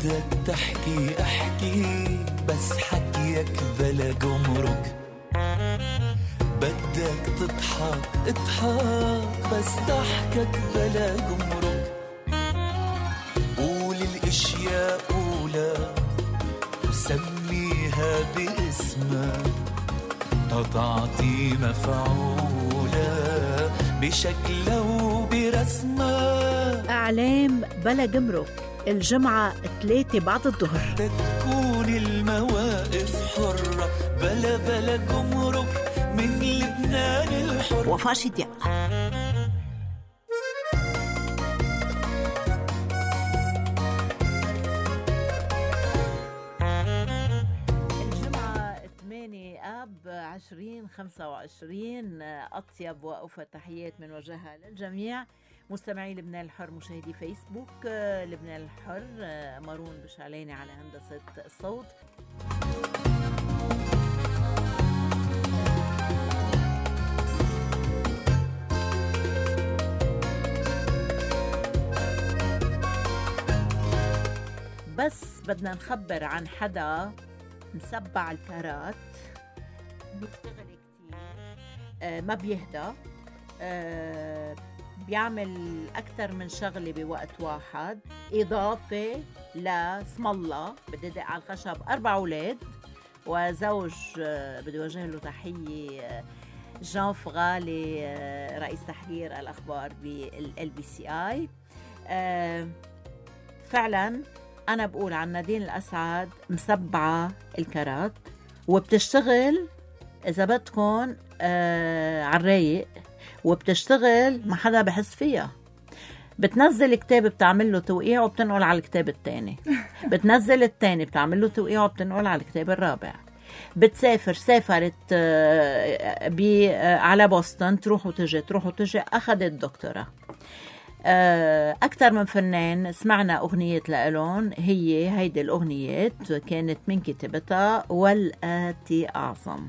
بدك تحكي احكي بس حكيك بلا جمرك، بدك تضحك اضحك بس ضحكك بلا جمرك، قول الاشياء قولها وسميها باسمها تعطي مفعولة بشكلها وبرسمها. أعلام بلا جمرك الجمعة 3 بعد الظهر. تكون المواقف حرة بلا جمرك من لبنان الحر. وفاء شديق. الجمعة 8 آب 2025. أطيب وأوفى تحيات من وجهها للجميع مستمعي لبنان الحر، مشاهدي فيسبوك لبنان الحر. مارون بشعلاني على هندسة الصوت. بس بدنا نخبر عن حدا مسبع الكارات، بيشتغل كتير، ما بيهدى، بيعمل أكتر من شغلة بوقت واحد، إضافة لاسم الله بدي دق على الخشب 4 أولاد وزوج. بدي وجه له تحية جان فغالي رئيس تحرير الأخبار بالLBCI. فعلا أنا بقول عن نادين الأسعد مسبعة الكرات وبتشتغل إذا بدكن عالرايق، وبتشتغل ما حدا بحس فيها. بتنزل كتاب بتعمل له توقيع وبتنقل على الكتاب الثاني، بتنزل الثاني بتعمل له توقيع وبتنقل على الكتاب الرابع. بتسافر، سافرت على بوسطن تروح وتجي أخذت دكتوراه. أكثر من فنان سمعنا أغنية لإلون، هي هيدي الأغنيات كانت من كتابتها والآتي أعظم.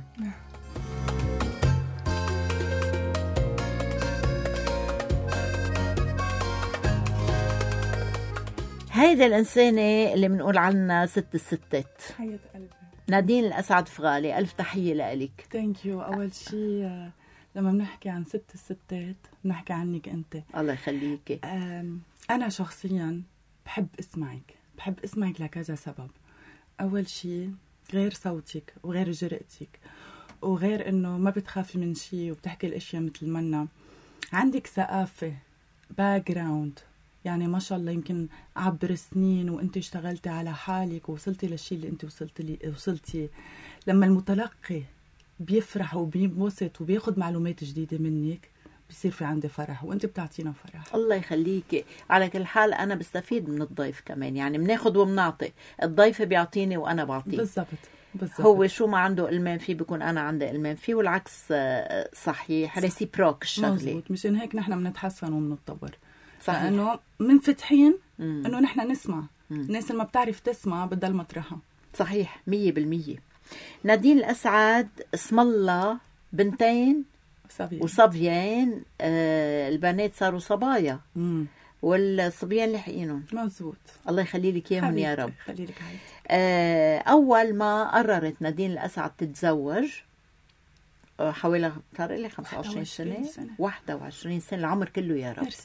هيدي الإنسانة اللي بنقول عنها ست الستات، حياة قلبي نادين الأسعد فغالي. ألف تحية لإلك. ثانك يو. أول شيء لما بنحكي عن ست الستات بنحكي عنك أنت، الله يخليكي. أنا شخصيا بحب اسمعك لكذا سبب. أول شيء غير صوتك وغير جرأتك وغير إنه ما بتخافي من شيء وبتحكي الأشياء مثل منا، عندك ثقافة باك جراوند، يعني ما شاء الله يمكن عبر سنين وانت اشتغلتي على حالك ووصلتي للشيء اللي انت وصلتي. لما المتلقي بيفرح وبينبسط وبياخد معلومات جديدة منك بيصير في عندي فرح وانت بتعطينا فرح. الله يخليكي. على كل حال انا بستفيد من الضيف كمان، يعني بناخد وبنعطي، الضيف بيعطيني وانا بعطيه. بالضبط. هو شو ما عنده إلمام فيه بيكون أنا عندي إلمام فيه، والعكس صحيح، ريسيبروك الشغلة. مزبوط. مشان هيك نحن بنتحسن وبنتطور، صحيح. لأنه منفتحين إنه نحن نسمع. الناس اللي ما بتعرف تسمع بدها المطرحة. صحيح 100%. نادين الأسعد اسم الله بنتين وصبيان. البنات صاروا صبايا والصبيان لحقينهم. مزبوط. الله يخلي لك اياهم يا رب. خلي لك عايز. اول ما قررت نادين الأسعد تتزوج حوالي صار لي 25 سنه 21 سنه، العمر كله يا رب.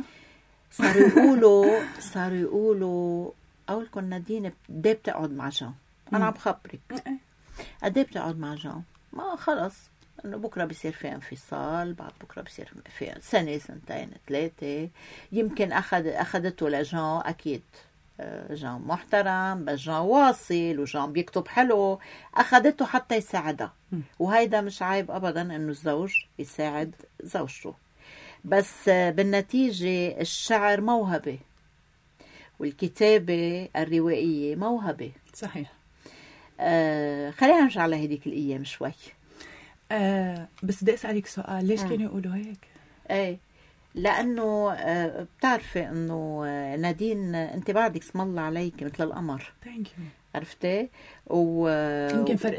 صاروا يقولوا اول كن نادين قد ايه بتقعد مع جان. انا عم بخبرك قد ايه بتقعد مع جان. ما خلص انه بكره بيصير في انفصال، بعد بكره بيصير في سنه سنتين 3، يمكن اخذته لجان. اكيد جان محترم، بس جان واصل وجان بيكتب حلو، اخذته حتى يساعدها. وهيدا مش عيب ابدا انه الزوج يساعد زوجته، بس بالنتيجه الشعر موهبه والكتابه الروائيه موهبه. صحيح. خلينا نرجع لهديك الايام شوي. بس بدي أسألك سؤال، ليش كانوا يقولوا هيك؟ ايه لأنه بتعرفي أنه نادين أنت بعدك اسم الله عليك مثل القمر. عرفتي؟ يمكن فرق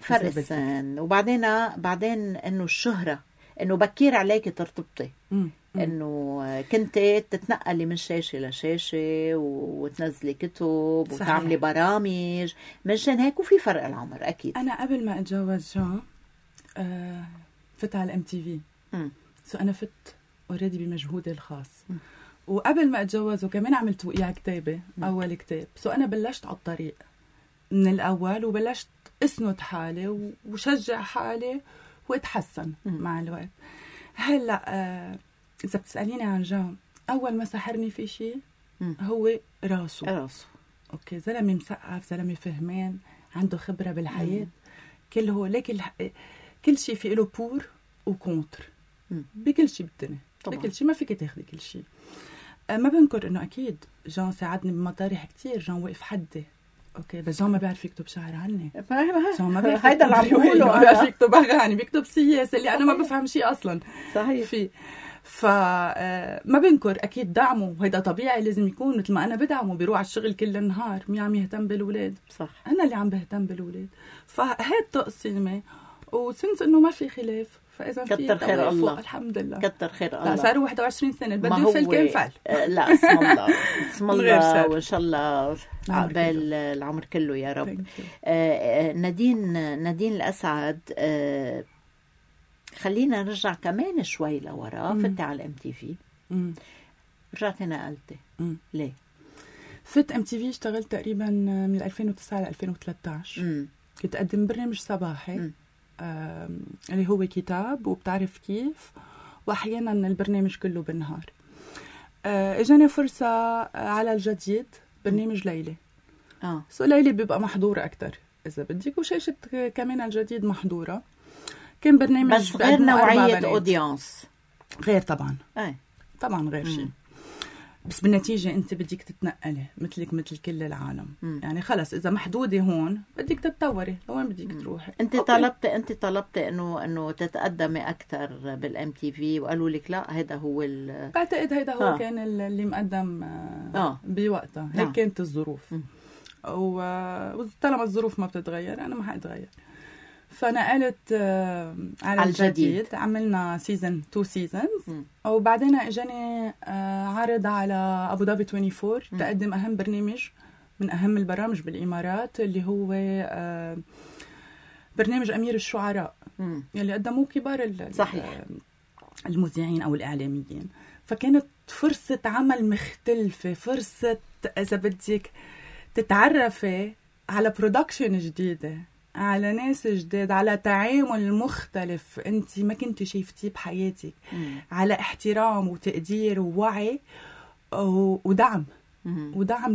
السن وبعدين أنه الشهرة أنه بكير عليك ترتبطي. انه كنت تتنقلي من شاشه لشاشه وتنزلي كتب وتعملي برامج منشان هيك، وفي فرق العمر اكيد. انا قبل ما اتجوز جان فت على الام تي في، سو انا فت اوريدي بمجهودي الخاص. وقبل ما اتجوز وكمان عملت وقيع كتابه، اول كتاب، سو انا بلشت على الطريق من الاول، وبلشت اسند حالي وشجع حالي واتحسن مع الوقت. هلا اذا بتساليني عن جان، اول ما سحرني في شيء هو راسه. اوكي، زلمه مثقف، زلمه فهمان، عنده خبره بالحياه. كله ليك كل شيء في له بور وكونتر بكل شيء بالدنيا، بكل شيء ما فيك تاخذي كل شيء. ما بنكر انه اكيد جان ساعدني بمطارح كتير، جان وقف حدي. اوكي، بس جان ما بيعرف يكتب شعر عني، جان ما بيعرف هيدا اللي عم بقوله، ما بيعرف يكتب اغاني، بيكتب سياسه اللي انا ما بفهم شيء اصلا صحيح فيه. ما بنكر اكيد دعمه، وهيدا طبيعي لازم يكون، مثل ما انا بدعمه بيروح على الشغل كل النهار، مين عم يهتم بالولاد؟ صح، انا اللي عم بهتم بالولاد. فهي تقسيمه، وسنس انه ما في خلاف، فاذا كتر خير الله، الحمد لله كتر خير الله. لا صاروا 21 سنه، بدي يفل كان فل. لا اسم الله اسم الله، وان شاء الله عقبال العمر كله يا رب. نادين الاسعد، خلينا نرجع كمان شوي لورا. فتي على ام تي في، رجعتي نقلتي ليه؟ فت ام تي في اشتغلت تقريبا من 2009 ل 2013. كنت اقدم برنامج صباحي اللي هو كتاب وبتعرف كيف، واحيانا البرنامج كله بالنهار. اجاني فرصه على الجديد، برنامج ليلي. سو ليلي بيبقى محظوره اكتر اذا بدك، وشاشه كمان الجديد محظوره. كان برنامج بس غير نوعيه اودينس، غير طبعا طبعا غير شيء. بس بالنتيجة أنت بدك تتنقلي مثلك مثل كل العالم. يعني خلص إذا محدودة هون بدك تتطوري، لوين بدك تروحي؟ أنت طلبتي إنه تتقدمي أكثر بالام تي في، وقالوا لك لا هيدا هو بعتقد هيدا هو كان اللي مقدم بوقتها. هيك كانت الظروف. وطالما الظروف ما بتتغير أنا ما حأتغير. فنقلت على الجديد. عملنا 2 سيزونز، وبعدين اجاني عرض على ابو ظبي 24 تقدم اهم برنامج من اهم البرامج بالامارات، اللي هو برنامج امير الشعراء، يلي قدموه كبار صحيح المذيعين او الاعلاميين. فكانت فرصه عمل مختلفه، فرصه اذا بدك تتعرفي على برودكشن جديده، على ناس جداد، على تعامل مختلف انت ما كنت شايفتيه بحياتك، على احترام وتقدير ووعي ودعم ودعم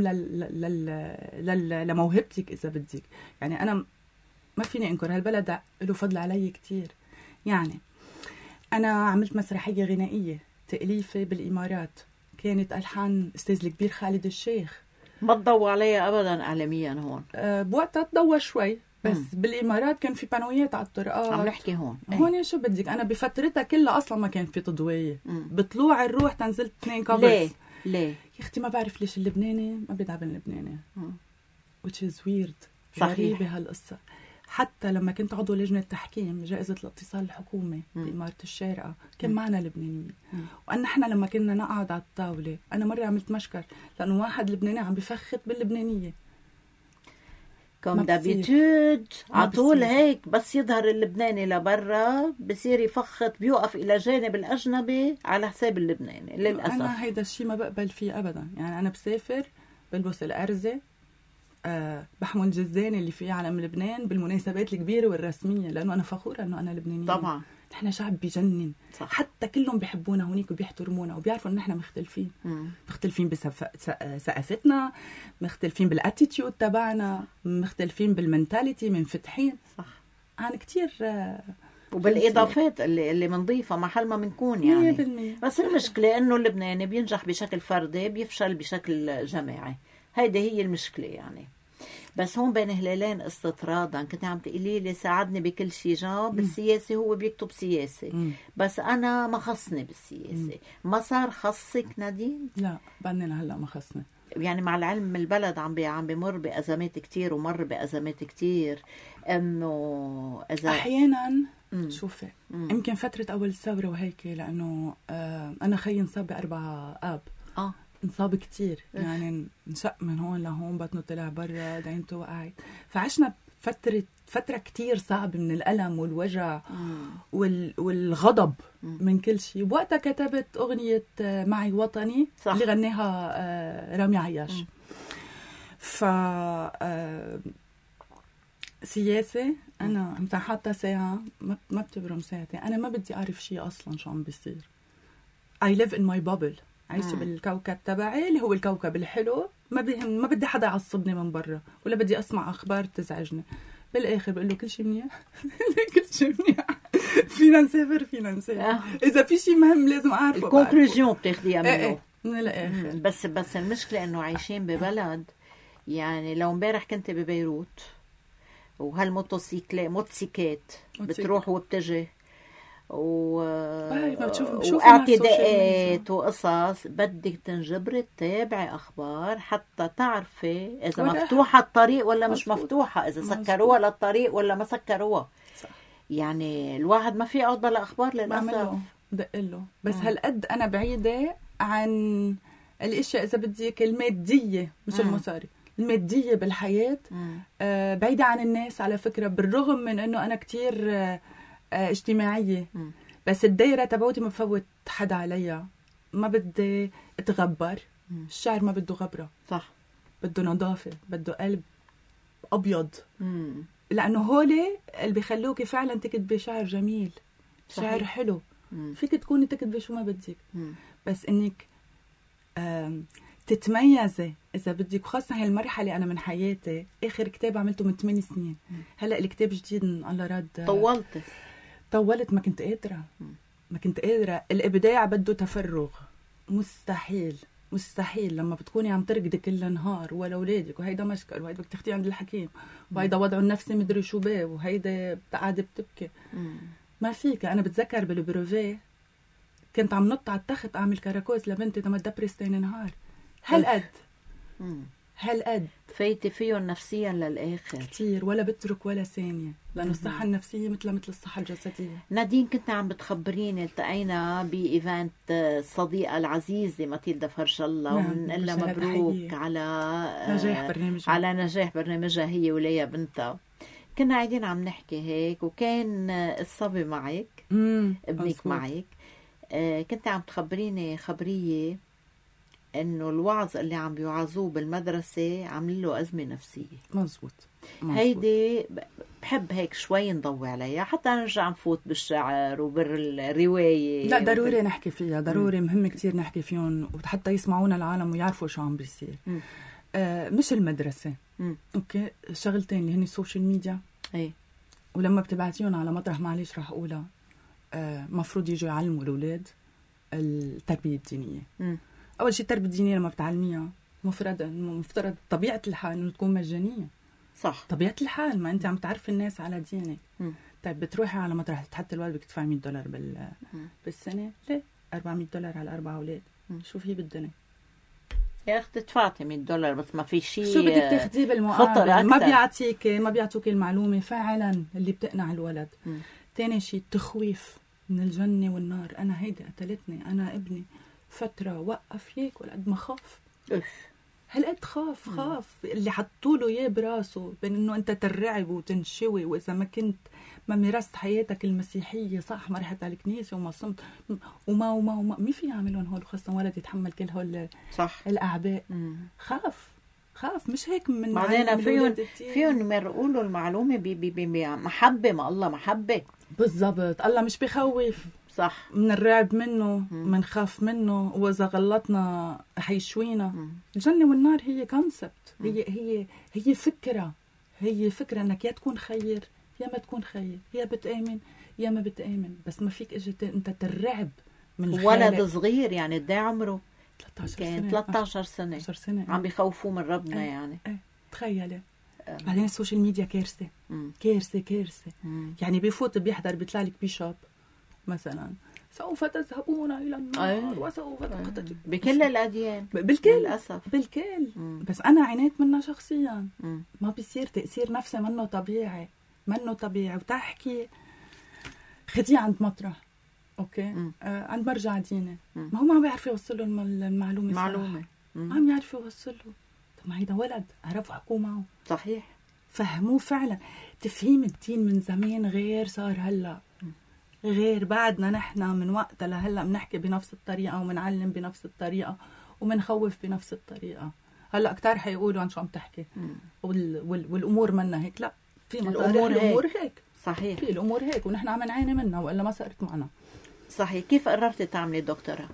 لموهبتك اذا بدك. يعني انا ما فيني انكر هالبلد له فضل علي كتير. يعني انا عملت مسرحيه غنائيه تأليفة بالامارات، كانت الحان استاذ الكبير خالد الشيخ. ما تضوى عليها ابدا اعلاميا هون. بوقتها تضوى شوي، بس بالامارات كان في بانويات على الطرقات. عم نحكي هون شو بدك، انا بفترتها كلها اصلا ما كان في تضويه. بطلوع الروح تنزلت 2 كفرز. ليه يا اختي؟ ما بعرف ليش اللبناني ما بيدعم اللبناني، which is weird. غريبه هالقصه. حتى لما كنت عضو لجنه تحكيم جائزه الاتصال الحكومي باماره الشارقه كان معنا لبنانيين، وان احنا لما كنا نقعد على الطاوله انا مره عملت مشكر لانه واحد لبناني عم بفخت باللبنانيه كم دابيتود على طول هيك. بس يظهر اللبناني لبرا بصير يفخت، بيوقف الى جانب الاجنبي على حساب اللبناني. للاسف انا هيدا الشيء ما بقبل فيه ابدا. يعني انا بسافر بلبس الارزه، بحمل جزاني اللي فيه علم لبنان بالمناسبات الكبيره والرسميه، لانه انا فخوره انه انا لبنانيه. طبعا نحن شعب بيجنن. صح. حتى كلهم بيحبونا هونيك وبيحترمونا وبيعرفوا ان نحن مختلفين. مختلفين بثقافتنا، مختلفين بالاتيتيود تبعنا، مختلفين بالمنتاليتي، منفتحين. صح. عن كتير وبالاضافات اللي بنضيفها محل ما بنكون. يعني 100%. بس المشكله انه اللبناني بينجح بشكل فردي بيفشل بشكل جماعي. هيدي هي المشكله يعني. بس هون بين هلالين استطرادا كنت عم تقولي لي ساعدني بكل شيء. جاب بالسياسة هو بيكتب سياسي، بس أنا ما خصني بالسياسة. ما صار خصك نادين؟ لا بعدين هلا ما خصني. يعني مع العلم البلد عم بمر بأزمات كتير، ومر بأزمات كتير، إنه إذا أحيانا شوفي يمكن فترة أول الثورة وهيك، لأنه أنا خيي انصاب ب4 آب. انصاب كتير يعني، انشق من هون لهون، بطنه طلع برا، دعينته وقعت. فعشنا فترة كتير صعبة من الألم والوجع والغضب من كل شيء. وقتها كتبت أغنية معي وطني اللي غناها رامي عياش. سياسة أنا مثلا حاطة ساعة ما بتبرم ساعتي. أنا ما بدي أعرف شيء أصلا شو عم بيصير. I live in my bubble. عايشة بالكوكب تبعي اللي هو الكوكب الحلو. ما بدي حدا يعصبني من برا، ولا بدي أسمع أخبار تزعجني. بالآخر بقول له كل شيء منيح. كل شيء منيح، فينا نسافر. إذا في شيء مهم لازم أعرفه. الكونكلوزيون بتاخديها منه من الآخر. بس المشكلة إنه عايشين ببلد، يعني لو امبارح كنت ببيروت وهالموتوسيكلات بتروح وبتجي واعتداءات وقصص، بدك تنجبري تتابعي اخبار حتى تعرفي اذا مفتوحه الطريق ولا مش مفتوحه، اذا سكروها للطريق ولا ما سكروها. يعني الواحد ما في يقعد بلا اخبار للاسف. دقله بس هالقد انا بعيده عن الاشياء اذا بدك الماديه، مش المصاري، الماديه بالحياه. بعيده عن الناس على فكره، بالرغم من انه انا كتير اجتماعية. بس الدايرة تبعوتي ما بفوت حدا عليها. ما بدي اتغبر. الشعر ما بده غبرة، صح، بده نظافة، بده قلب أبيض. لأنه هولي اللي بيخلوكي فعلا تكتبي شعر جميل، صحيح. شعر حلو. فيك تكوني تكتبي شو ما بدك، بس إنك تتميزي إذا بدك. خاصة هاي المرحلة أنا من حياتي، آخر كتاب عملته من 8 سنين. هلأ الكتاب جديد الله راد طولت. ما كنت قادرة. الإبداع بده تفرغ. مستحيل لما بتكوني عم ترقدي كل نهار ولا أولادك، وهيدا مشكل، وهيدا بدك تاخديه عند الحكيم، وهيدا وضعه النفسي مدري شو بيه، وهيدا قاعدة بتبكي. ما فيك. أنا بتذكر بالبروفيه كنت عم نط على التخت أعمل كاراكوز لبنتي لما تدبرس تاني نهار. هالقد فايتي فيهم نفسيا للآخر كتير، ولا بترك ولا ثانية، لأنه الصحة النفسية مثل الصحة الجسدية. نادين، كنت عم بتخبريني التقينا بإيفنت الصديقة العزيزة ماتيلدا فرج الله، ونقول لها مبروك على نجاح برنامجها هي وليا بنتها. كنا قاعدين عم نحكي هيك، وكان الصبي معك، ابنك معك. كنت عم تخبريني خبرية انه الوعظ اللي عم بيوعظوه بالمدرسه عامل له ازمه نفسيه. مزبوط. هيدي بحب هيك شوي نضوي عليها حتى نرجع نفوت بالشعر وبالروايه. لا ضروري نحكي فيها، ضروري مهم كتير نحكي فيهم، وحتى يسمعونا العالم ويعرفوا شو عم بيصير. مش المدرسه. اوكي، شغلتين اللي هن السوشيال ميديا. ولما بتبعتيهم على مطرح، معلش رح اقولها، مفروض يجوا يعلموا الاولاد التربيه الدينيه. أول شيء التربية الدينية لما بتعلميها مفترض طبيعة الحال إنه تكون مجانية. صح، طبيعة الحال، ما أنت عم تعرف الناس على دينك. طيب بتروحي على مطرح تحط الولد بدك تدفعي $100 بالسنة. ليه؟ $400 على 4 أولاد. شو في بالدنيا يا أختي؟ دفعتي $100 بس ما في شيء. شو بدك تاخديه بالمقابل؟ ما بيعطوك المعلومة فعلا اللي بتقنع الولد. تاني شيء التخويف من الجنة والنار. أنا هيدي قتلتني، أنا ابني فترة وقف هيك، ولا قد ما خاف. هالقد خاف اللي حطوا له اياه براسه، بين انه انت ترعب وتنشوي، واذا ما كنت ما مارست حياتك المسيحيه صح، ما رحت على الكنيسه وما صمت وما مين في يعملون هول، خاصه ولد يتحمل كل هول صح الاعباء. خاف مش هيك. من بعدين فيهم يمرقوا له المعلومه بمحبه. ما الله محبه بالضبط. الله مش بخوف، صح، من الرعب منه، من خاف منه، وإذا غلطنا حيشوينا. الجنة والنار هي كونسبت، هي فكرة انك يا تكون خير يا ما تكون خير، يا بتآمن يا ما بتآمن. بس ما فيك اجي انت ترعب من الخالق. ولد صغير يعني قد ايه عمره؟ 13 سنة عم بيخوفوه من ربنا. يعني تخيلي. بعدين السوشيال ميديا كارثة. يعني بيفوت بيحضر بيطلع لك بيشوب مثلا، سوف تذهبون إلى النار وسوف تقتلون بكل الأديان. بالكل للأسف، بالكل. بس أنا عانيت منها شخصيا. ما بيصير تأثير نفسي منه طبيعي. وتحكي خديه عند مطرح اوكي عند مرجع ديني ما هو ما عم بيعرف يوصل له المعلومه ما عم يعرف يوصل له. طب ما هيدا ولد عرفوا حكوا معه صحيح فهموه فعلا. تفهيم الدين من زمان غير صار هلا غير. بعدنا نحن من وقتها لهلا بنحكي بنفس الطريقه وبنعلم بنفس الطريقه وبنخوف بنفس الطريقه. هلا كتار حيقولوا عن شو عم تحكي والامور منا هيك. لا في الامور هيك صحيح في الامور هيك ونحن عم نعاني منها والا ما صارت معنا. صحيح. كيف قررتي تعملي دكتوراه؟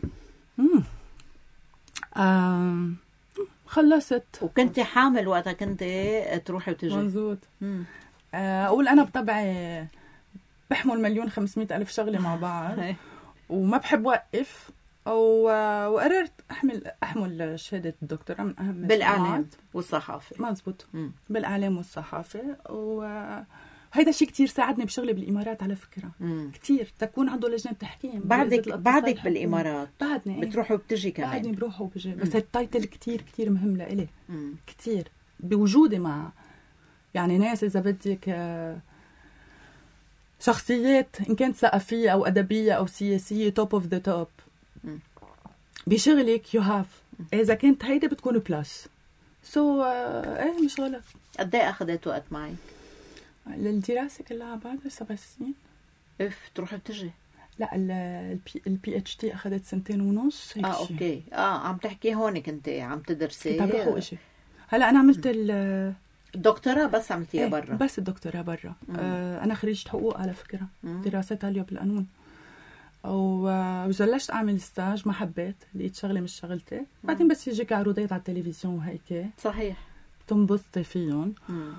خلصت وكنتي حامل وقتها كنتي تروحي وتجي؟ مزبوط. اقول انا بطبعي بحمل 1,500,000 شغله مع بعض وما بحب وقف وقررت احمل شهاده الدكتوراه من اهم بالاعلام والصحافه. مزبوط بالاعلام والصحافه. وهيدا الشيء كتير ساعدني بشغلي بالامارات على فكره. كتير تكون عنده لجنه تحكيم. بعدك بالامارات بعدني بتروحي وبتجي كمان؟ بعدني بروح وبجي. بس التايتل كتير مهم لإلي كتير بوجودي مع يعني ناس اذا بدك شخصيات إن كانت ثقافية أو أدبية أو سياسية توب أوف ذا توب بشغلك يو هاف. إذا كانت هيدا بتكون بلاس إيه مش غلط. قد إيه أخذت وقت معك؟ للدراسة كلها بعد 7 سنين. تروح بتجي؟ لا البي اتش دي أخذت 2.5 هيك شيء. أوكي عم تحكي هون كنت عم تدرسي؟ كنت بروح وإشي. هلا أنا عملت الدكتوراه بس عملتيها برا؟ بس الدكتوراه برا. أنا خريجة حقوق على فكرة. دراستها اليوم بالقانون. وجلشت أعمل ستاج ما حبيت لقيت شغلة مش شغلتي. بعدين بس يجيك عروضات على التلفزيون وهيك صحيح تنبسطي فيهم.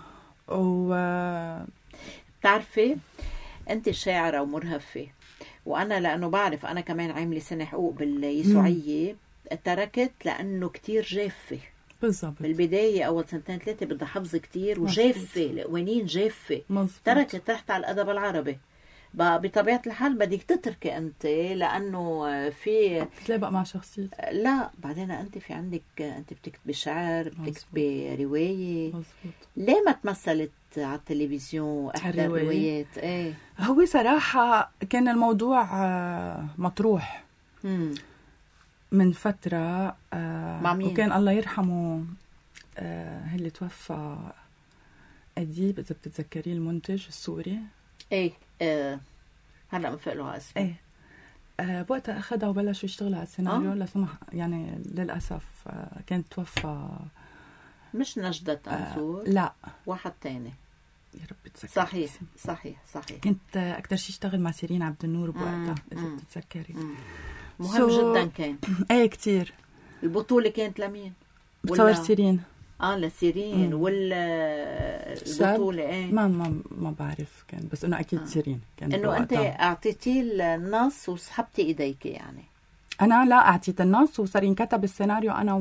بتعرفي أنت شاعرة ومرهفة وأنا لأنه بعرف أنا كمان عاملة سنة حقوق باليسوعية تركت لأنه كتير جافة بالضبط. بالبداية أول 2-3 بدها حفظ كتير وجافة القوانين جافة. تركت رحت على الأدب العربي. بطبيعة الحال بدك تتركي أنت لأنه في تتلابق مع شخصية. لا بعدين أنت في عندك أنت بتكتبي شعر بتكتبي رواية. مزبوط. ليه ما تمثلت على التلفزيون إحدى الروايات؟ إيه هو صراحة كان الموضوع مطروح من فترة مع مين؟ وكان الله يرحمه اللي توفى أديب إذا بتتذكريه المنتج السوري. ايه هلا مفقله على اسمه. ايه بوقتها اخذها وبلش يشتغل على السيناريو. لسمح يعني للاسف كانت توفى. مش نجدة أنصور؟ لا واحد تاني يا رب تذكر. صحيح كنت اكثر شيء اشتغل مع سيرين عبد النور بوقتها اذا بتتذكري. مهم جدا كان. ايه كتير. البطولة كانت لمين؟ بتصور سيرين. لسيرين والبطولة ايه ما بعرف كان بس انه اكيد سيرين كان. انه انت اعطيتيه النص وسحبتي ايديك يعني؟ انا لا اعطيت النص وصار ينكتب السيناريو انا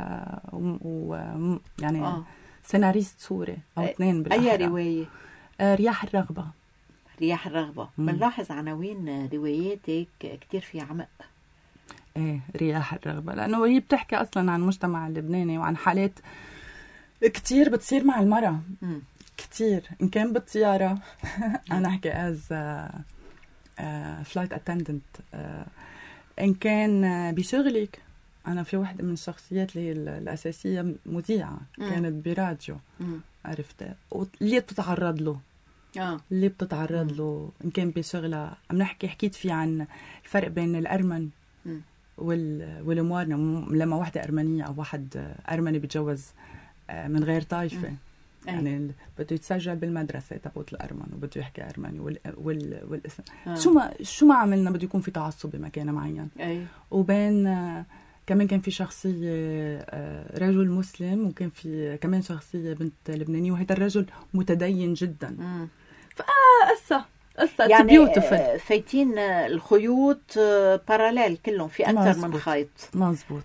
يعني سيناريست سوري او 2 بالاحرى. اي رواية؟ رياح الرغبة. بنلاحظ عناوين رواياتك كتير فيها عمق. ايه رياح الرغبة لانه هي بتحكي اصلا عن المجتمع اللبناني وعن حالات كتير بتصير مع المرأة. كتير إن كان بالطيارة أنا أحكي as flight attendant. إن كان بشغلك أنا في واحدة من الشخصيات اللي هي الأساسية مذيعة كانت براديو. عرفت اللي بتتعرض له اللي بتتعرض له إن كان بشغلها. عم نحكي حكيت فيه عن الفرق بين الأرمن والموارنة. لما واحدة أرمنية أو واحد أرمني بيتجوز من غير طائفة يعني بده يتسجل بالمدرسة تبعت الأرمن وبده يحكي أرمني والاسم. شو ما عملنا بده يكون في تعصب بمكان معين. وبين كمان كان في شخصية رجل مسلم وكان في كمان شخصية بنت لبنانية وهذا الرجل متدين جدا. فقصة يعني فايتين الخيوط باراليل كلهم في أكثر من خيط. مزبوط.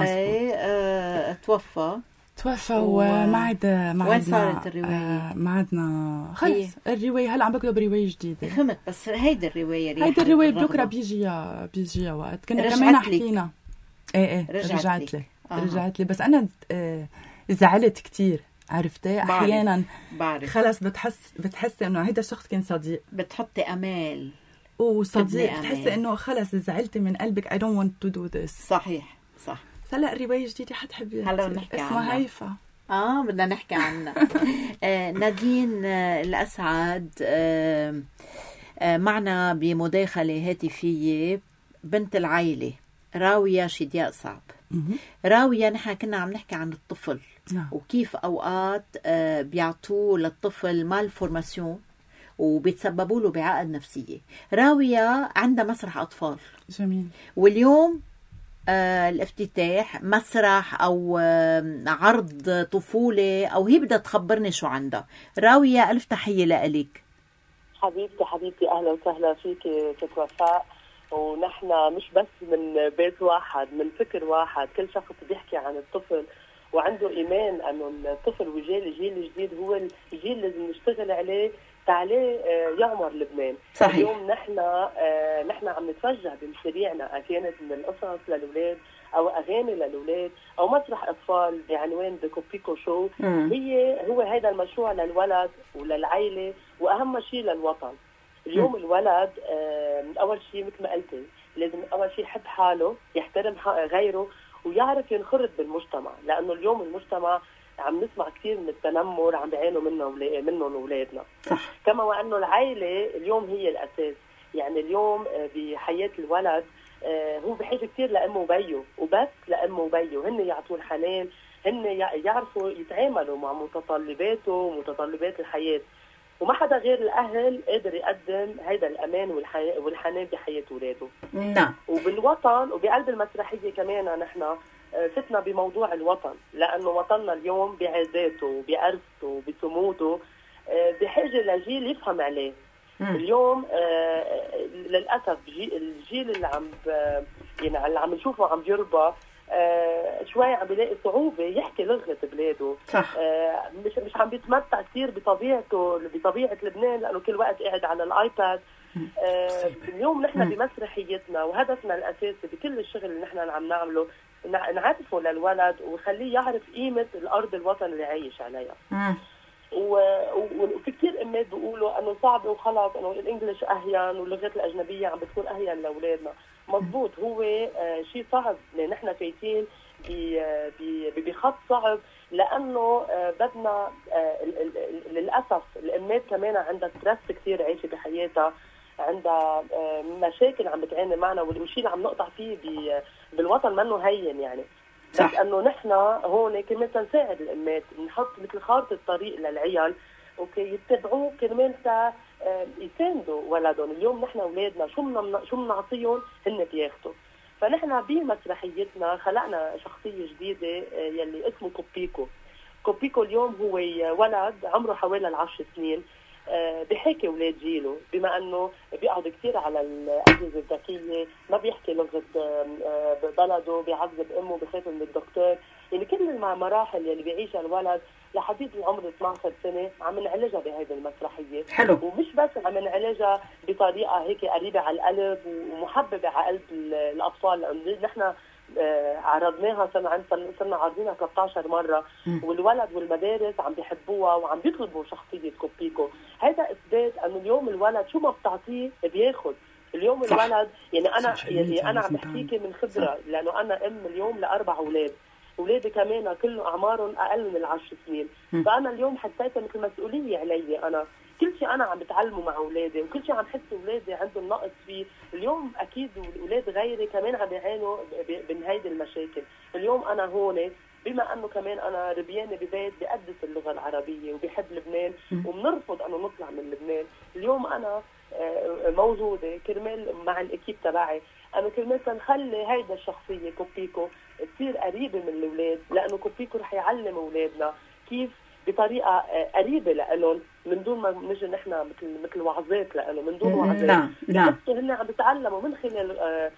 توفى وما عاد وين صارت الرواية؟ ما عدنا خلص الرواية هلا عم بكتب رواية جديدة. فهمت بس هيدي الرواية بكرة بيجيها وقت كنا كمان حكينا. ايه رجعت لي بس أنا زعلت كتير. عرفتي أحيانا بعرف. خلص بتحس إنه هيدا الشخص كان صديق. بتحطي أمال وصديق تحسي انه خلص زعلتي من قلبك I don't want to do this. صحيح صح. هلا رواية جديدة حتحبيها هلا نحكي عنها، اسمها هيفا. بدنا نحكي عنها. نادين الأسعد معنا بمداخلة هاتفية، بنت العائلة راوية شدياء صعب. راوية نحن كنا عم نحكي عن الطفل وكيف أوقات بيعطوه للطفل مال فورماسيون وبيتسببوا له بعقد نفسية. راوية عندها مسرح أطفال جميل، واليوم الافتتاح مسرح أو عرض طفولة، أو هي بدها تخبرني شو عندها. راوية ألف تحية لك. حبيبتي أهلا وسهلا فيك ست وفاء. ونحن مش بس من بيت واحد، من فكر واحد، كل شخص بيحكي عن الطفل وعنده إيمان أنه الطفل الجيل الجديد هو الجيل اللي لازم نشتغل عليه تعاليه يعمر لبنان. صحيح. اليوم نحن عم نتوجه بمشاريعنا، كانت من القصص للأولاد أو أغاني للأولاد أو مسرح أطفال بعنوان The Kopiko Show. هو هذا المشروع للولد وللعائلة وأهم شيء للوطن. اليوم الولد أول شيء مثل ما قلتي لازم أول شيء يحب حاله، يحترم غيره، ويعرف ينخرط بالمجتمع، لأنه اليوم المجتمع عم نسمع كثير من التنمر عم بيعانوا منهم أولادنا. كما وأنه العائلة اليوم هي الأساس. يعني اليوم بحياة الولد هو بحاجة كثير لأمه وبيه، وبس لأمه وبيه هن يعطوه الحنان، هن يعرفوا يتعاملوا مع متطلباته ومتطلبات الحياة، وما حدا غير الأهل قادر يقدم هيدا الأمان والحنان بحياة أولاده. نعم. وبالوطن وبقلب المسرحية كمان نحن فتنا بموضوع الوطن، لأنه وطننا اليوم بعزاته بأرثه بصموده بحاجة لجيل يفهم عليه. اليوم للأسف الجيل اللي عم نشوفه عم يربى شوي عم بيلاقي صعوبة يحكي لغة بلاده. مش عم بيتمتع كثير بطبيعة لبنان، لأنه كل وقت قاعد على الآيباد. اليوم نحن بمسرحيتنا وهدفنا الأساسي بكل الشغل اللي نحن عم نعمله نعرفه للولد وخليه يعرف قيمة الأرض الوطن اللي عايش عليها. وفي كثير امات بيقولوا انه صعب وخلص انه الانجليش اهين واللغات الاجنبيه عم بتكون اهين لاولادنا. مضبوط، هو شيء صعب، لان نحن فايتين بخط صعب، لانه بدنا للاسف الامات كمان عندها ستريس كثير عايشه بحياتها، عندها مشاكل عم بتعاني معنا، والشيء اللي عم نقطع فيه بالوطن منه هين يعني. بس انه نحن هون كمان نساعد الامات، نحط مثل خارطه الطريق للعيال اوكي يتبعوه كرمال يساندوا ولدهم. اليوم نحن اولادنا شو بنعطيهم هن بياخذوا. فنحن بمسرحيتنا خلقنا شخصيه جديده يلي اسمه كوبيكو. كوبيكو اليوم هو ولد عمره حوالي 10 سنين، بحكي اولاد جيله، بما انه بيقعد كثير على الاجهزه الذكيه، ما بيحكي لغه بلده، بيعذب امه، بخاف من الدكتور. يعني كل المراحل اللي بيعيشها الولد لحديث العمر 12 سنه عم نعالجها بهذه المسرحيه. حلو. ومش بس عم نعالجها بطريقه هيك قريبه على القلب ومحببه على قلب الاطفال، لانه نحن عرضناها صرنا عارضينها 13 مرة، والولد والمدارس عم بيحبوها وعم بيطلبوا شخصية كوبيكو. هذا إثبات أنه اليوم الولد شو ما بتعطيه بياخد. اليوم صح. الولد يعني أنا عم بحكيكي من خبرة، لأنه أنا أم اليوم ل4 أولاد، أولادي كمان كله أعمارهم أقل من 10 سنين. فأنا اليوم حسيتها مثل مسؤولية علي. أنا كل شيء أنا عم بتعلمه مع أولادي، وكل شيء عم حس أولادي عندهم نقص فيه. اليوم أكيد الأولاد غيري كمان عم يعانوا من هيدي المشاكل. اليوم أنا هون بما أنه كمان أنا ربيانة ببيت بقدس اللغة العربية وبحب لبنان وبنرفض أنه نطلع من لبنان. اليوم أنا موجودة كرمال مع الأكيب تبعي، أنا كرمال نخلي هيدا الشخصية كوبيكو تصير قريبة من الأولاد، لأنه كوبيكو رح يعلم أولادنا كيف بطريقة قريبة لهم من دون ما نجي نحن مثل وعظات لهم، من دون وعظات. نعم. هن عم بيتعلموا من خلال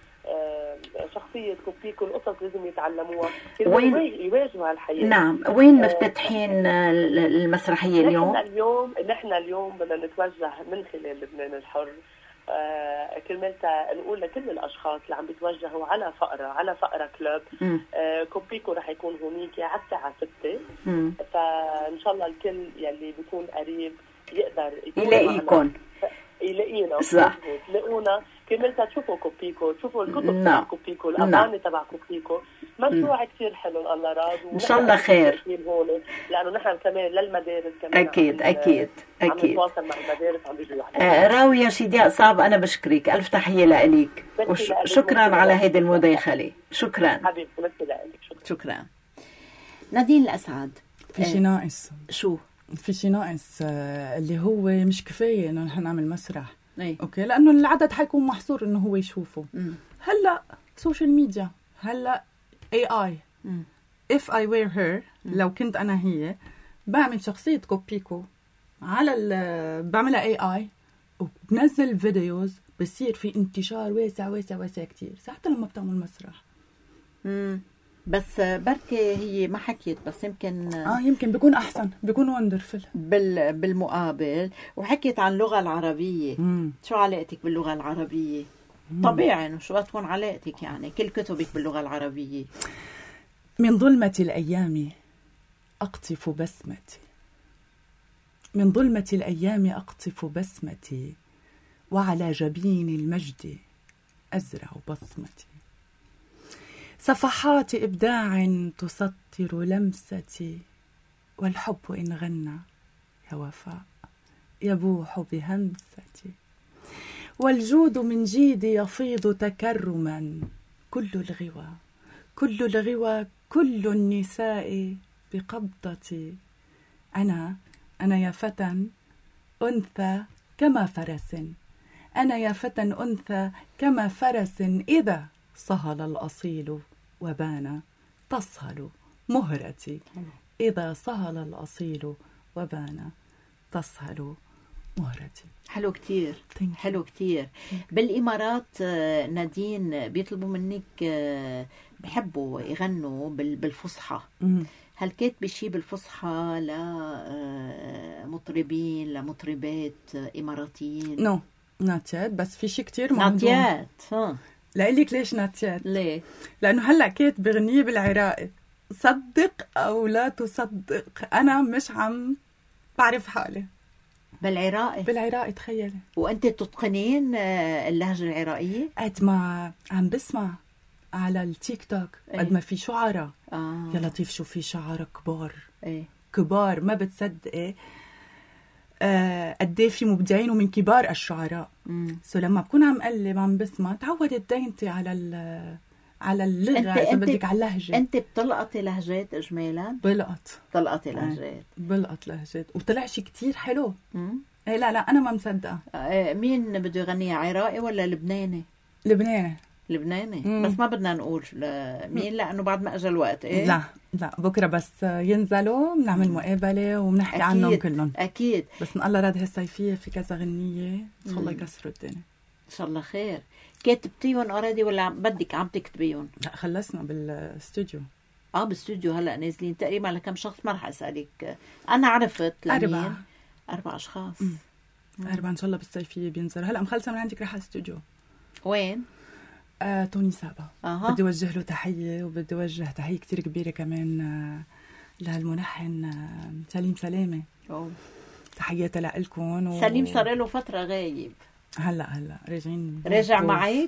شخصية كوبيكو القصص لازم يتعلموها وين يواجهوا الحياة. نعم. وين مفتتحين المسرحية اليوم؟ نحن اليوم بدنا نتوجه من خلال لبنان الحر كرمال نقول لكل الاشخاص اللي عم بيتوجهوا على فقره كلوب. كوبيكو رح يكون هونيك على الساعه 6، فان شاء الله الكل يلي بيكون قريب يقدر يلاقيكم. يلاقينا. صح. تلاقونا كمان تشوفوا كوبيكو، تشوفوا الكتب نعم. تبع كوبيكو، الأغاني تبع كوبيكو. مشروع كثير حلو الله راد، إن شاء الله خير. هون لأنه نحن كمان للمدارس كمان أكيد عم أكيد عم أكيد. نتواصل مع المدارس عم بيجوا يحكوا. راوية شدياء صعب، أنا بشكرك، ألف تحية لإليك، وشكرا على هيدي المداخلة. شكرا حبيبتي مثل لك. شكرا. نادين الأسعد، في شي ناقص، شو في شي ناقص اللي هو مش كفاية إنه نحن نعمل مسرح. أي. أوكي، لأنه العدد حيكون محصور إنه هو يشوفه. هلا سوشيال ميديا، هلا AI. if I were her، لو كنت أنا هي، بعمل شخصية كوبيكو على بعملها AI وبنزل فيديوز، بصير في انتشار واسع واسع واسع كتير، حتى لما بتعمل مسرح. بس بركي هي ما حكيت، بس يمكن يمكن بيكون أحسن، بيكون وندرفل بالمقابل. وحكيت عن اللغة العربية. شو علاقتك باللغة العربية؟ طبيعي إنه شو تكون علاقتك، يعني كل كتبك باللغة العربية. من ظلمة الأيام أقطف بسمتي، من ظلمة الأيام أقطف بسمتي، وعلى جبين المجد أزرع بصمتي. صفحات إبداع تسطر لمستي، والحب إن غنى كوفاء يبوح بهمستي. والجود من جيدي يفيض تكرما، كل الغوى كل الغوى كل النساء بقبضتي. أنا يا فتى أنثى كما فرس، أنا يا فتى أنثى كما فرس، إذا صهل الأصيل وبان تصهل مهرتي، إذا صهل الأصيل وبان تصهل مهرتي. حلو كتير، حلو كتير. بالإمارات نادين بيطلبوا منك، بحبوا يغنوا بالفصحى. هل كاتبة شي بالفصحى لمطربين لمطربات إماراتيين؟ نو ناتيات، بس في شي كتير ناتيات. لقلك ليش ناتيات؟ ليه؟ لأنه هلأ كاتبة غنية بالعراقي، صدق أو لا تصدق أنا مش عم بعرف حالي. بالعراقي تخيلي. وأنت تتقنين اللهجة العراقية؟ قد ما عم بسمع على التيك توك، قد ما في شعراء. يا لطيف شو في شعراء كبار. كبار ما بتصدقي قد ايه في مبدعين ومن كبار الشعراء. لما بكون عم قلب عم بسمع، تعودت دينتي على اللغة، إذا بدك على اللهجة. أنت بتلقطي لهجات إجمالا؟ بلقطي لهجات وطلع شي كتير حلو. إيه لا أنا ما مصدقة. مين بده يغنيها، عراقي ولا لبناني؟ لبناني. بس ما بدنا نقول مين لأنه بعد ما أجى الوقت. لا بكرة بس ينزلوا بنعمل مقابلة وبنحكي عنهم كلهم. أكيد. بس من الله راد هالصيفية في كذا غنية إن شاء الله يكسروا الدنيا. إن شاء الله خير. كاتبتيهم أوريدي ولا بدك عم تكتبيهم؟ لا خلصنا بالاستوديو. بالاستوديو هلأ نازلين تقريبا لكم شخص؟ ما رح أسألك، أنا عرفت 4 أشخاص. 4 إن شاء الله بالصيفية بينزلوا. هلأ مخلصة من عندك راح على الاستوديو. وين؟ توني سابا. بدي أوجه له تحية، وبدي أوجه تحية كتير كبيرة كمان للملحن سليم سلامة. تحياتي لكم. سليم صار له فترة غايب، هلا راجع معك.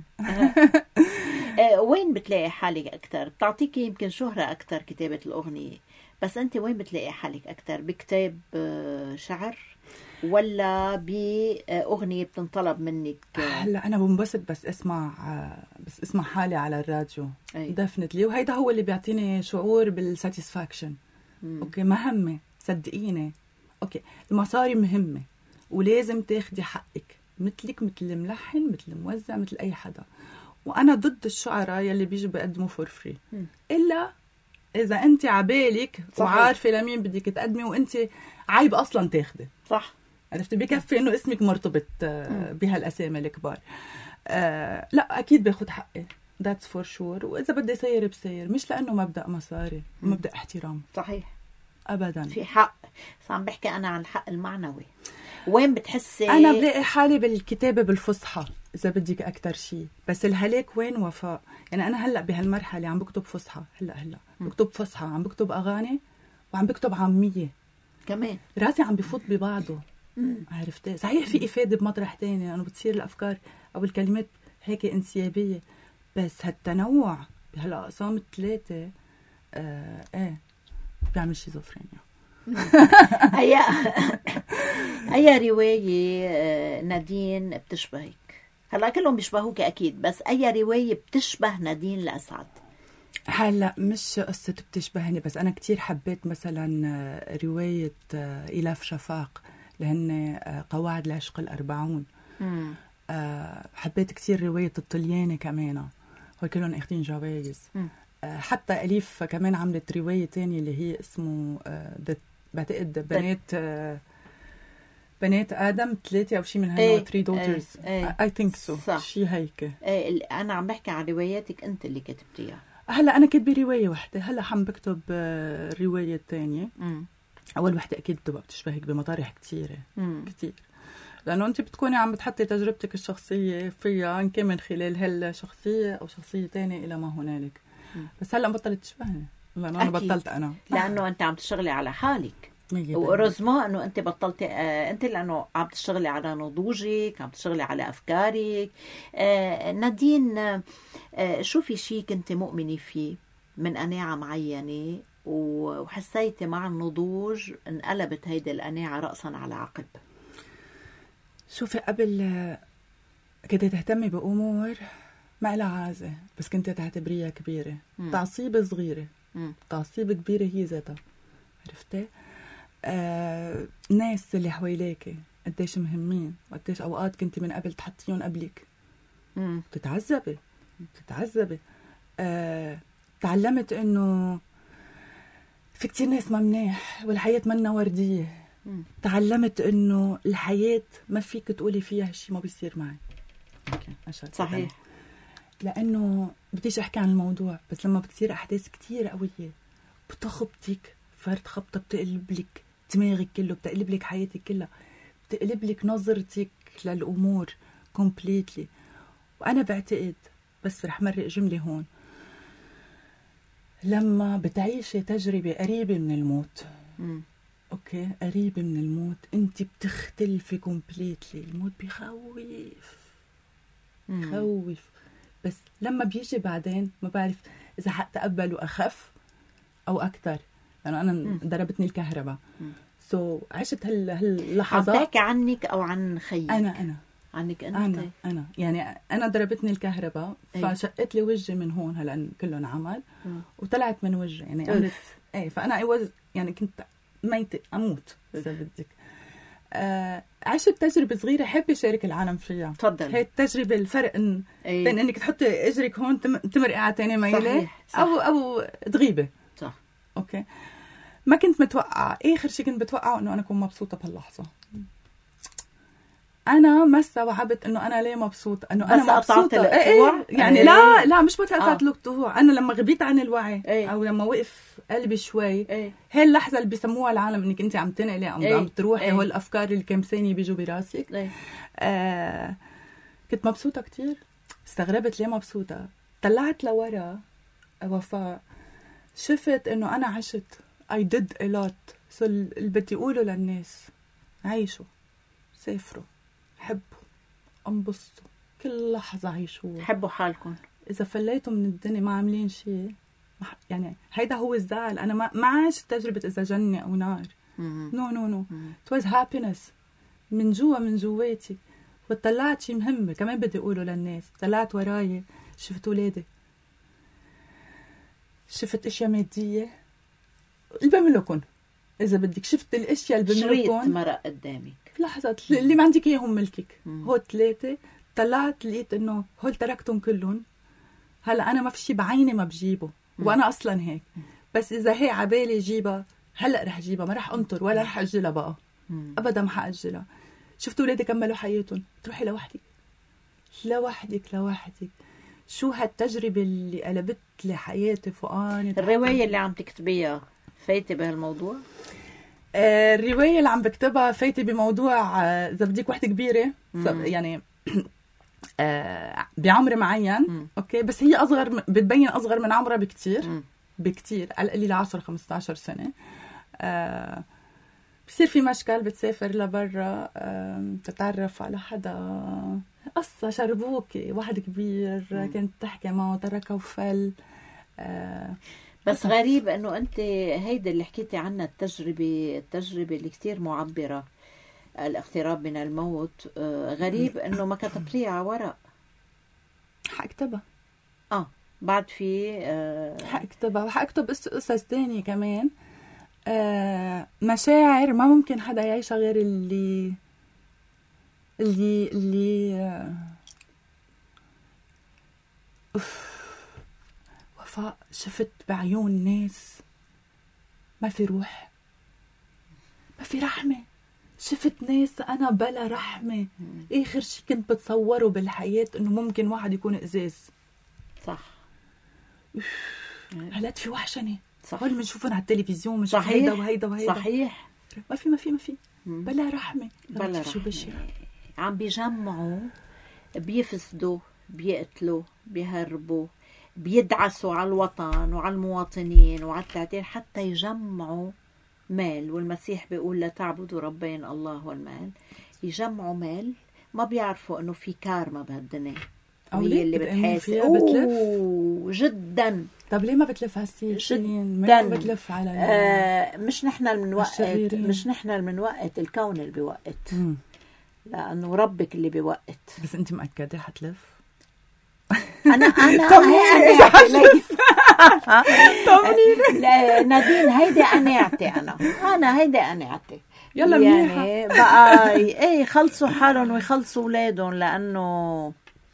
وين بتلاقي حالك أكتر؟ بتعطيكي يمكن شهرة أكتر كتابة الأغنية، بس أنت وين بتلاقي حالك أكتر؟ بكتاب شعر ولا بأغنية بتنطلب منك؟ هلا أنا بنبسط بس اسمع حالي على الراديو. دفنتلي، وهيدا هو اللي بيعطيني شعور بالساتيسفاكشن. أوكي، مهمة صدقيني. أوكي، المصاري مهمة ولازم تاخدي حقك، مثلك مثل الملحن مثل الموزع مثل أي حدا. وأنا ضد الشعراء يلي بيجوا بيقدموا فور فري، إلا إذا أنت عبالك وعارفة لمين بدك تقدمي وأنت عايب أصلا تاخدي. صح، عرفتي؟ بكفي إنه اسمك مرتبط بهالأسامي الكبار. لا أكيد باخد حقي، that's for sure. وإذا بدي سير بسير، مش لأنه مبدأ مصاري، مبدأ احترام. صحيح، أبدا في حق. بس عم بحكي أنا عن الحق المعنوي. وين بتحسي؟ أنا بلاقي حالي بالكتابة بالفصحى إذا بدك أكتر شيء. بس الهلاك وين وفاء؟ يعني أنا هلأ بهالمرحلة عم بكتب فصحى، هلأ بكتب فصحى، عم بكتب أغاني وعم بكتب عامية كمان. راسي عم بفوت ببعضه. عرفتي؟ صحيح في إفادة بمطرح تاني، أنه بتصير الأفكار أو الكلمات هيك انسيابية، بس هالتنوع بهالأقسام الثلاثة بيعمل شيزوفرينيا. أي رواية نادين بتشبهك؟ هلا كلهم بيشبهوك أكيد، بس أي رواية بتشبه نادين لأسعد؟ هلا مش قصة بتشبهني، بس أنا كتير حبيت مثلا رواية إلاف شفاق لهن قواعد العشق الأربعون. حبيت كتير رواية الطلياني كمان، هو كلهم اخدين جوائز. حتى أليف كمان عملت رواية تانية اللي هي اسمه بعتقد بنات آدم 3 أو شيء من هالنوع، 3 daughters I think so، شيء هيك. أنا عم بحكي عن رواياتك أنت اللي كتبتيها. هلا أنا كتبي رواية واحدة، هلا عم بكتب رواية تانية. أول واحدة أكيد بتبقى بتشبهك بمطارح كتيرة كتير، لأنه أنت بتكوني عم بتحطي تجربتك الشخصية فيها، إن كان من خلال هالشخصية أو شخصية تانية إلى ما هنالك. بس هلا بطلت تشبهني لأنه أنا بطلت أنا، لأنه أنت عم تشتغلي على حالك، ورزما أنه أنت بطلتي أنت، لأنه عم تشتغلي على نضوجك، عم تشتغلي على أفكارك. نادين، شو في شيء كنت مؤمنة فيه من قناعة معينة وحسيتي مع النضوج انقلبت هيدي القناعة رأسا على عقب؟ شوفي، قبل كنت تهتمي بأمور ما لها عازة، بس كنت تعتبريها كبيرة. تعصيب صغيرة، تعصيب كبيرة هي ذاتها. عرفتي؟ الناس اللي حواليك قديش مهمين، وقديش أوقات كنت من قبل تحطيهم قبلك. تتعذبي. تعلمت إنه في كتير ناس ما منيح والحياة منا وردية. تعلمت إنه الحياة ما فيك تقولي فيها هالشي ما بيصير معي. صحيح. لأنه بديش أحكي عن الموضوع، بس لما بتصير أحداث كتير قوية بتخبطك فرد خبطة، بتقلب لك دماغك كله، بتقلب لك حياتك كلها، بتقلب لك نظرتك للأمور completely. وأنا بعتقد، بس رح مرق جملة هون، لما بتعيشي تجربة قريبة من الموت، أوكي، قريبة من الموت، أنت بتختلفي completely. الموت بيخوف، بس لما بيجي بعدين ما بعرف إذا حتقبله أخف أو أكتر، لأنه أنا ضربتني الكهرباء. عشت هاللحظات. عم تحكي عنك أو عن خيك؟ أنا عنك أنت. أنا يعني أنا ضربتني الكهرباء، فشقت لي وجهي من هون، هلأ كله عمل وطلعت من وجهي، يعني فأنا يعني كنت ميتة أموت إذا بدك. عشت تجربة صغيرة حابة أشارك العالم فيها. تفضل. هي التجربة، الفرق بين إنك تحطي إجرك هون تمرقي على تاني ميلة، أو تغيبي. صح. أوكي. ما كنت متوقعة، آخر شيء كنت بتوقعه إنه أنا أكون مبسوطة بهاللحظة. أنا ما استوعبت إنه أنا ليه مبسوطة، إنه أنا مبسوطة. يعني لا مش بتقطعت الوقتوع. أنا لما غبيت عن الوعي أو لما وقف قلبي شوي، هي اللحظة اللي بيسموها العالم إنك أنت عم تنقلي، عم تروحي، هو الأفكار اللي كم ثانية بيجوا براسك. كنت مبسوطة كتير. استغربت ليه مبسوطة. طلعت لورا وفاء، شفت إنه أنا عشت I did a lot. اللي بدي أقوله للناس، عيشوا، سافروا، حبوا، انبسطوا، كل لحظة عيشوا، حبوا حالكم. إذا فليتوا من الدنيا ما عاملين شيء، يعني هيدا هو الزعل. أنا ما عايش تجربة إذا جنة أو نار. no it was happiness من جواتي. وطلعت شيء مهم كمان بدي أقوله للناس. طلعت وراي، شفت ولادي، شفت أشياء مادية اللي بملكن، إذا بدك شفت الأشياء اللي بملكن، شريط مرق قدامك لحظات اللي ما عندك إياهم ملكك. هو 3 طلعت لقيت إنه هول تركتهم كلهم. هلا أنا ما في شيء بعيني ما بجيبه، وأنا أصلا هيك. بس إذا هي عبالي جيبها هلا رح جيبها، ما رح أنطر ولا رح أجلها بقى. أبدا ما حأجلها. شفت ولادي كملوا حياتهم، تروحي لوحدك. شو هالتجربة اللي قلبت لي حياتي فوقاني. الرواية اللي عم تكتبيها فايتة بهالموضوع؟ الرواية اللي عم بكتبها فايتة بموضوع، إذا بديك وحدة كبيرة يعني بعمر معين. أوكي، بس هي أصغر، بتبين أصغر من عمرها بكتير على القليل 10-15 سنة. بصير في مشكل، بتسافر لبرا، تتعرف على حدا، قصة شربوكي، واحد كبير كنت تحكي معه تركه وفل. بس غريب انه انت هيدا اللي حكيتي عنها، التجربة اللي كتير معبرة، الاقتراب من الموت. غريب انه ما كتبتيها على ورق. حاكتبها. بعد في حاكتبها، وحاكتب قصص تانية كمان. مشاعر ما ممكن حدا يعيشها غير اللي وفاء. شفت بعيون ناس ما في روح، ما في رحمة. شفت ناس أنا بلا رحمة. آخر شي كنت بتصوره بالحياة إنه ممكن واحد يكون إزاز. صح. هلات في وحشني. صح. هول بنشوفهم على التلفزيون، بنشوف صحيح. هيدا وهيدا وهيدا. صحيح. ما في بلا رحمة. بلا شو بشي. عم بيجمعوا، بيفسدوا، بيقتلوا، بيهربوا، بيدعسوا على الوطن وعلى المواطنين وعلى التعديل حتى يجمعوا مال. والمسيح بيقول لا تعبدوا ربين الله والمال. يجمعوا مال، ما بيعرفوا انه في كارما بهالدنيا وهي اللي بتحاسب. جدا. طب ليه ما بتلف هالسياسيين؟ جدا. ما بتلف على مش نحن اللي بنوقت، الكون اللي بيوقت. لانه ربك اللي بيوقت. بس انت مأكدة حتلف؟ انا نادين هيدي انا هيدي قناعتي. يلا يعني بقى خلصوا حالهم ويخلصوا اولادهم، لانه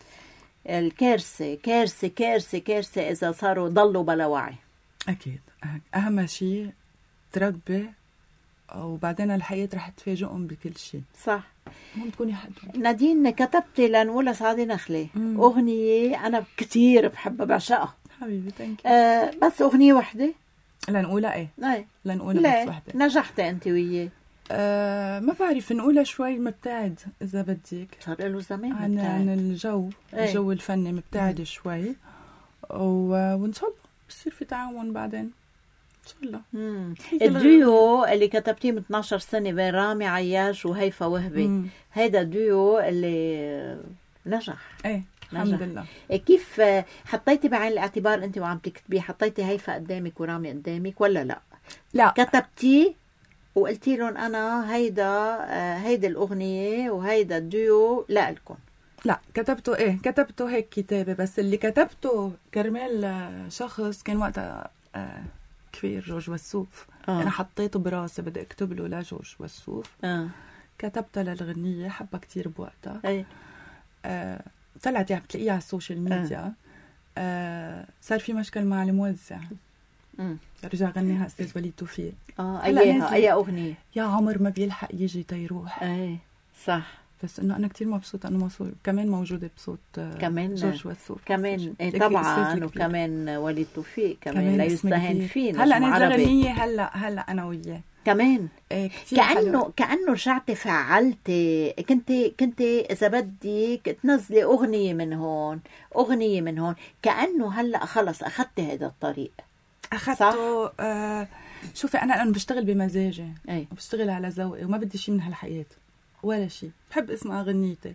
الكارثه كارثه كارثه كارثه اذا صاروا ضلوا بلا وعي. اكيد اهم شيء تربي، وبعدين الحياه رح تفاجئهم بكل شيء. صح. مو تكوني حد. نادين كتبتي لنقولها سعدي نخلة أغنية أنا كتير بحبها بعشقها حبيبي. تانك بس أغنية واحدة لنقولها لنقولها بس واحدة. نجحتي أنت وياه؟ ما بعرف، نقولها شوي مبتعد إذا بدك. صار له زمان عن الجو الفني مبتعد شوي، وإن شاء الله بصير في تعاون بعدين إن شاء الله. الديو اللي كتبتيه من 12 سنة بين رامي عياش وهيفا وهبي، هيدا الديو اللي نجح. الحمد لله. كيف حطيتي بعين الاعتبار انت وعم تكتبي، حطيتي هيفا قدامك ورامي قدامك ولا لا كتبتي وقلتي لهم انا هيدا الاغنيه وهيدا الديو لا لكم؟ لا، كتبته هيك كتابه، بس اللي كتبته كرمال شخص كان وقتها كبير، جورج وسوف. انا حطيته براسي بدي اكتب له لجورج وسوف. كتبتها للغنيه، حبها كتير بوقتها. طلعت يعني بتلاقيها على السوشيال ميديا. صار في مشكل مع الموزع. رجع غنيها استاذ وليد توفيق. اي اغنيه يا عمر ما بيلحق يجي تيروح. صح. بس انه انا كتير مبسوطه انه كمان موجوده بصوت كمان جورج وسوف كمان. طبعا وكمان وليد توفيق كمان لا يستهان فينا. هلا انا غنيه هلا انا وياه كمان. كأنه رجعتي فعلتي. كنت إذا بدك تنزلي أغنية من هون كأنه هلأ خلص أخذتي هذا الطريق. أخذته. شوفي أنا بشتغل بمزاجي، وبشتغل على ذوقي، وما بدي شيء من هالحياة ولا شيء. بحب اسمع أغنيتي،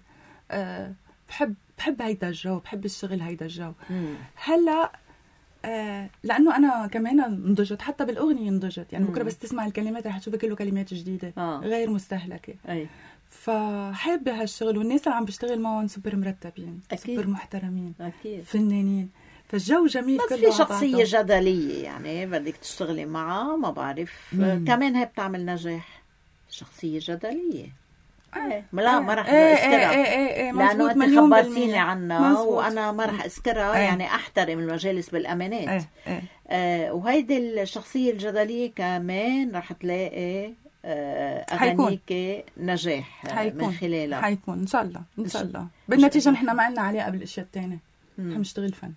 بحب هيدا الجو، بحب الشغل هيدا الجو. هلأ لأنه أنا كمان نضجت، حتى بالأغنية نضجت. يعني بكرة بس تسمع الكلمات رح تشوفي كله كلمات جديدة غير مستهلكة. فحابة هالشغل، والناس اللي عم بشتغل معهم سوبر مرتبين، سوبر محترمين، فنانين، فالجو جميل. بس في شخصية جدلية يعني بدك تشتغلي معها، ما بعرف كمان هي بتعمل نجاح. شخصية جدلية لا ما راح اذكرها لانه انت خبرتيني عنها وانا ما راح اذكرها. يعني احترم المجالس بالامانات. وهيدي الشخصيه الجدليه كمان راح تلاقي اغانيك نجاح من خلالها. حيكون ان شاء الله بالنتيجه نحن ما لنا عليها قبل الاشياء الثانيه، نحن نشتغل فن.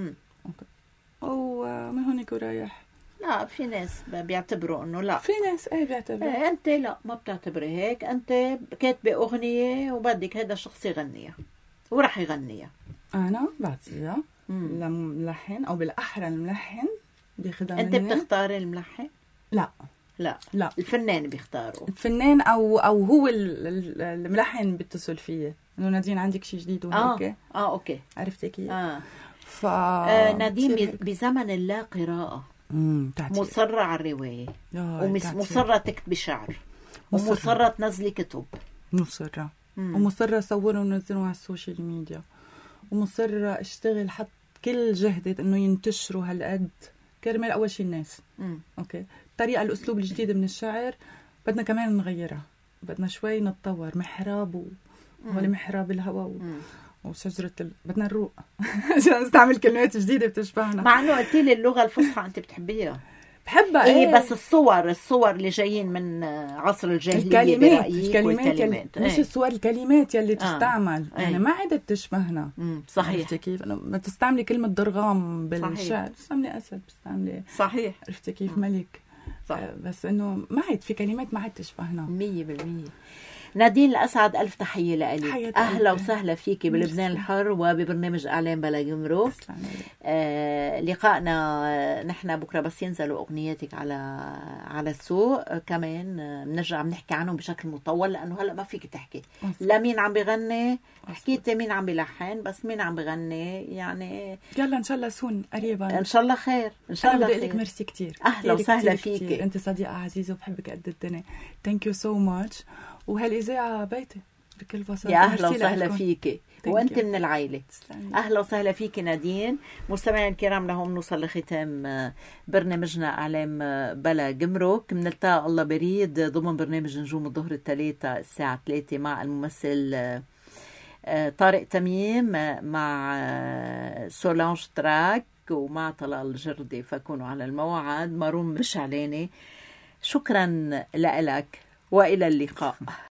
ومن هونيك ورايح. لا في ناس بيعتبروا انه لا، في ناس بيعتبروا. انت لا ما بتعتبري هيك. انت كاتبه اغنيه وبدك هذا الشخص يغنيها وراح يغنيها. انا بعطيها لملحن، او بالاحرى الملحن بياخذها مني. انت بتختاري الملحن؟ لا لا لا، الفنان بيختاروا. الفنان او هو الملحن بيتصل فيي انه نادين عندك شيء جديد وهيك. اوكي، عرفتي كيف؟ نادين بزمن اللا قراءة مصرة على الرواية، ومصرة تكتبي شعر، ومصرة تنزلي كتب، مصرة ومصرة صوروا ونزلوا على السوشيال ميديا، ومصرة اشتغل حط كل جهدي انه ينتشروا هالقد كرمال اول شيء الناس. اوكي، الطريقة الاسلوب الجديد من الشعر بدنا كمان نغيرها، بدنا شوي نتطور. محراب ولا محراب الهواء وشجرة بدنا نروق عشان نستعمل كلمات جديدة بتشبهنا. مع انه قلتي لي اللغة الفصحى انت بتحبيها. بحبها ايه، بس الصور اللي جايين من عصر الجاهلية الكلمات مش الصور، الكلمات يلي تستعمل يعني ما عادت تشبهنا. صحيح. عرفتي كيف؟ ما تستعملي كلمة ضرغام بالشعر، تستعملي أسد، تستعملي صحيح. عرفتي كيف؟ ملك. بس انه ما عاد في كلمات ما عاد تشبهنا 100%. نادين الأسعد، ألف تحية لك. أهلا وسهلا فيكي بلبنان الحر وببرنامج أعلام بلا جمرك. لقائنا نحن بكرة بس ينزلوا أغنياتك على السوق كمان بنرجع بنحكي عنهم بشكل مطول، لأنه هلأ ما فيك تحكي لا مين عم بغني، حكيتي مين عم بلحن، بس مين عم بغني يعني. يلا إن شاء الله سون قريبا، إن شاء الله خير. إن شاء الله. بدي أقول لك ميرسي كتير. أهلا وسهلا فيكي. أنت صديقة عزيزة وبحبك قد الدنيا. Thank you so much. وهالإذاعة بيتي بكل بساطة. يا أهلا وسهلا فيكي، وأنت من العائلة. أهلا وسهلا فيكي نادين. مستمعين الكرام، لهم نوصل لختام برنامجنا أعلام بلا جمرك. منلتقى الله بريد ضمن برنامج نجوم الظهر الثلاثة الساعة 3 مع الممثل طارق تميم، مع سولانج تراك، ومع طلال الجردي. فكونوا على الموعد. مارون مش عليني. شكرا لك وإلى اللقاء.